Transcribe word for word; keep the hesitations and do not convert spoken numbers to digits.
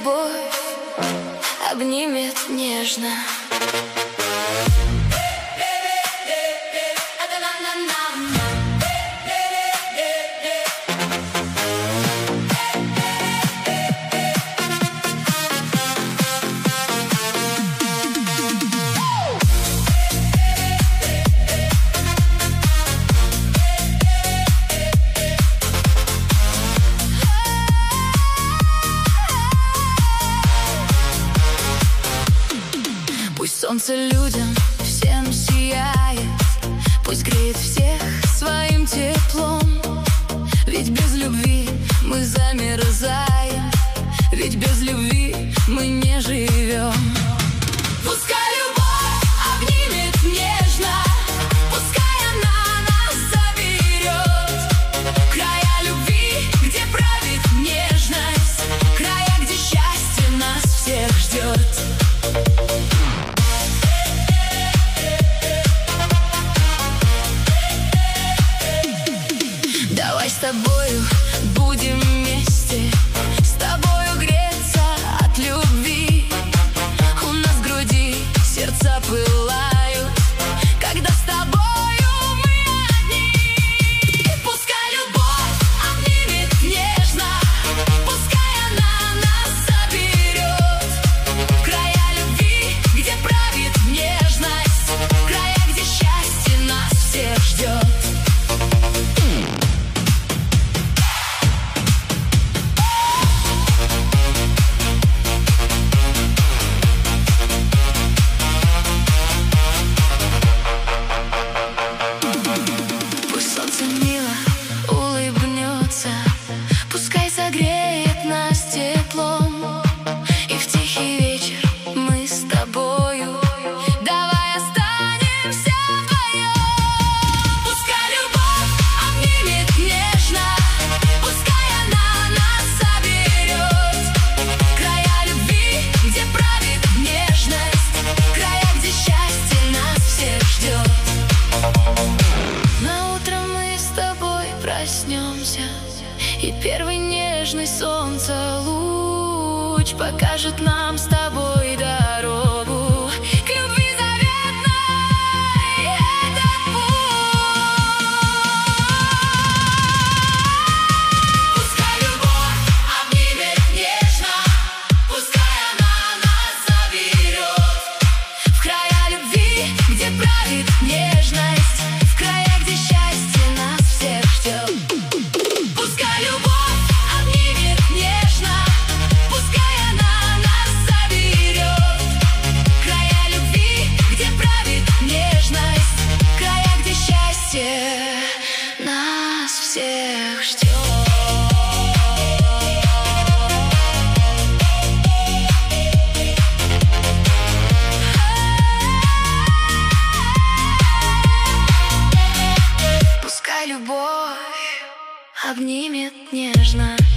любовь обнимет нежно. Пусть солнце людям всем сияет, пусть греет всех своим теплом. Ведь без любви мы замерзаем, ведь без любви мы не живем. Пускай любовь обнимет нежно, пускай она нас заберет в края любви, где правит нежность, края, где счастье нас всех ждет. Давай с тобою будем вместе, с тобою греться от любви. У нас в груди сердца пылают, когда с тобою мы одни. Пускай любовь обнимет нежно, пускай она нас заберет в края любви, где правит нежность, в края, где счастье нас всех ждет. Пускай согреет нас теплом, и в тихий вечер мы с тобою давай останемся вдвоем. Пускай любовь обнимет нежно, пускай она нас заберет в края любви, где правит нежность, края, где счастье нас всех ждет. На утро мы с тобой проснемся, и первый нежный солнца луч покажет нам с тобой дорогу к любви заветной, этот путь. Пускай любовь обнимет нежно, пускай она нас заберет в края любви, где правит нежность, в края, где счастье нас всех ждет. Пускай любовь обнимет нежно, пускай она нас заберет в края любви, где правит нежность, в края, где счастье нас всех ждет. Пускай любовь обнимет нежно.